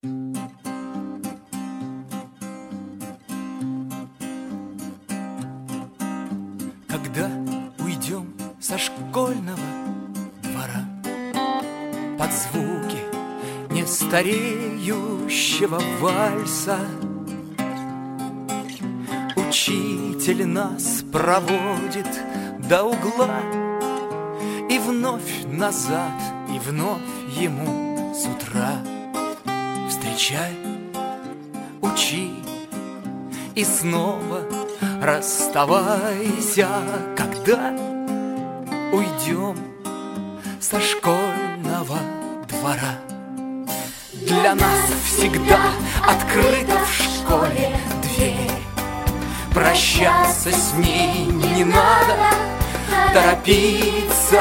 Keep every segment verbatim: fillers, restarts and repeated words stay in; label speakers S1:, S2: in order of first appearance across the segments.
S1: Когда уйдем со школьного двора под звуки нестареющего вальса, учитель нас проводит до угла, и вновь назад, и вновь ему с утра. Встречай, учи, и снова расставайся, когда уйдем со школьного двора. Для нас всегда открыта в школе дверь, прощаться с ней не надо торопиться.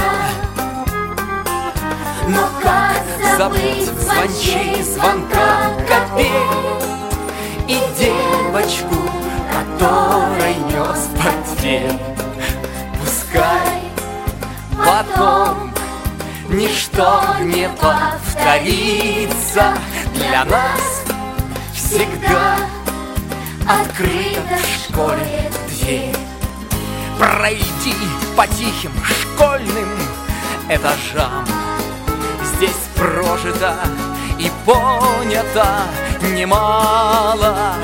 S1: Но как забыть в звонче звонка копей и девочку, которой нес портфель? Пускай потом ничто не повторится, для нас всегда открыта в школе дверь. Пройди по тихим школьным этажам, здесь прожито и понято немало.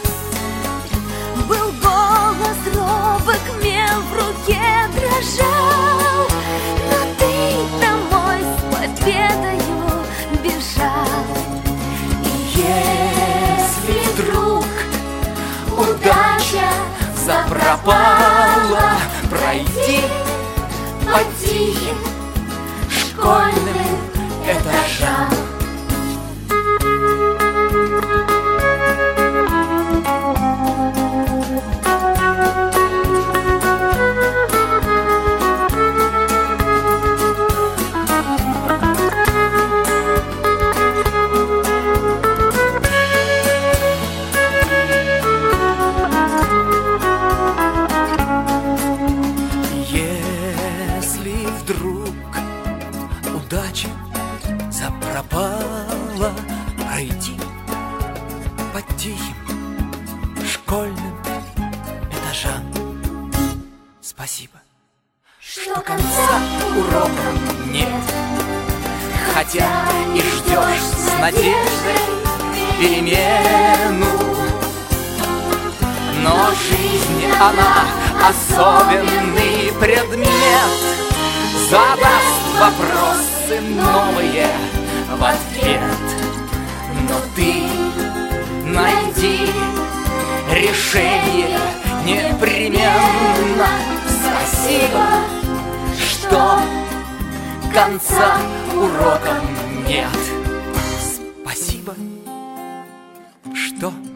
S2: Был голос робок, мел в руке дрожал, но ты домой с победою бежал.
S1: И если вдруг удача запропала, пройди по тихим школьным этажам. Если вдруг удача запропала, пройди по тихим школьным этажам. Спасибо, что конца урокам нет, хотя и ждешь с надеждой перемену. Но жизнь, она особенный предмет, задаст вопросы новые в ответ. Но ты найди решение непременно. Спасибо, что конца урокам нет. Спасибо, что